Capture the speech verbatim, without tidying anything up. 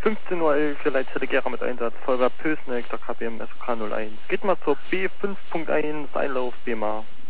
fünfzehn Uhr elf für Leitzelle Gera mit Einsatz, Feuerwehr Pösneck, der K B M S K null eins. Geht mal zur B fünf Punkt eins, Einlauf B M A.